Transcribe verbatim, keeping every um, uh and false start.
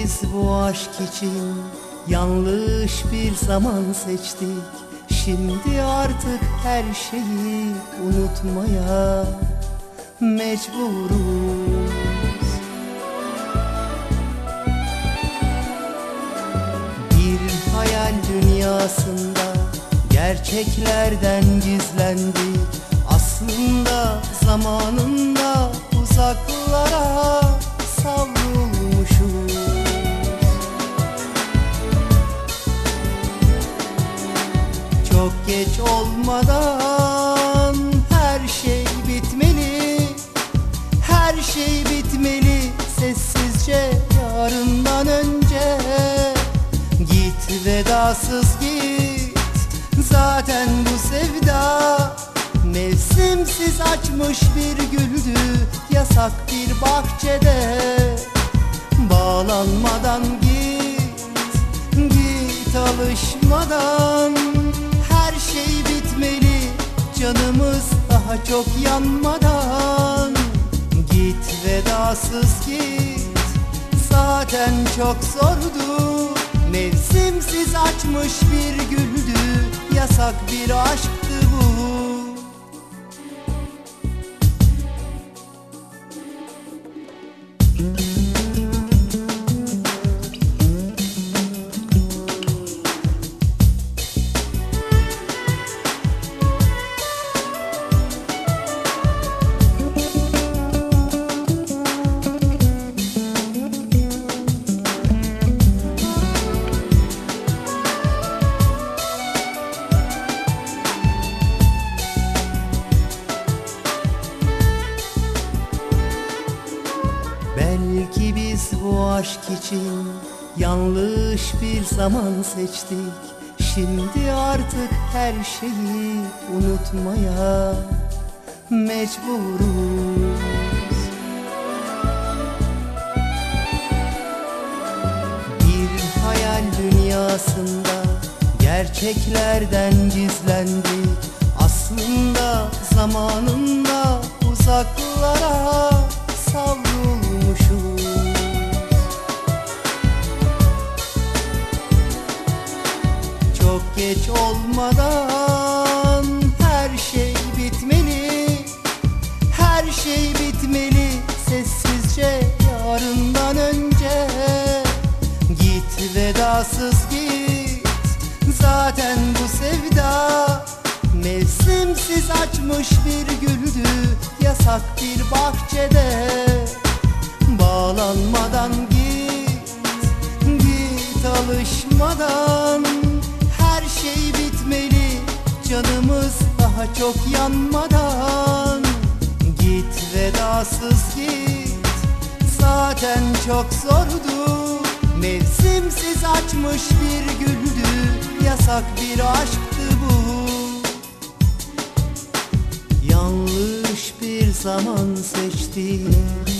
biz bu aşk için yanlış bir zaman seçtik. Şimdi artık her şeyi unutmaya mecburuz. Bir hayal dünyasında gerçeklerden gizlendik. Aslında zamanında uzaklara savrulmuşuz. Çok geç olmadan her şey bitmeli. Her şey bitmeli sessizce yarından önce. Git vedasız git, zaten bu sevda mevsimsiz açmış bir güldü yasak bir bahçede. Bağlanmadan git, git alışmadan. Her şey bitmeli canımız daha çok yanmadan. Git vedasız git, zaten çok zordu. Mevsimsiz açmış bir güldü yasak bir aşktı bu. Belki biz bu aşk için yanlış bir zaman seçtik. Şimdi artık her şeyi unutmaya mecburuz. Bir hayal dünyasında gerçeklerden gizlendik. Aslında zamanında uzaklara savrulmuşuz. Çok geç olmadan her şey bitmeli. Her şey bitmeli sessizce yarından önce. Git vedasız git, zaten bu sevda mevsimsiz açmış bir güldü yasak bir bahçede. Bağlanmadan git, git alışmadan. Her şey bitmeli canımız daha çok yanmadan. Git vedasız git, zaten çok zordu. Mevsimsiz açmış bir güldü yasak bir aşktı bu. Yanlış bir zaman seçtik.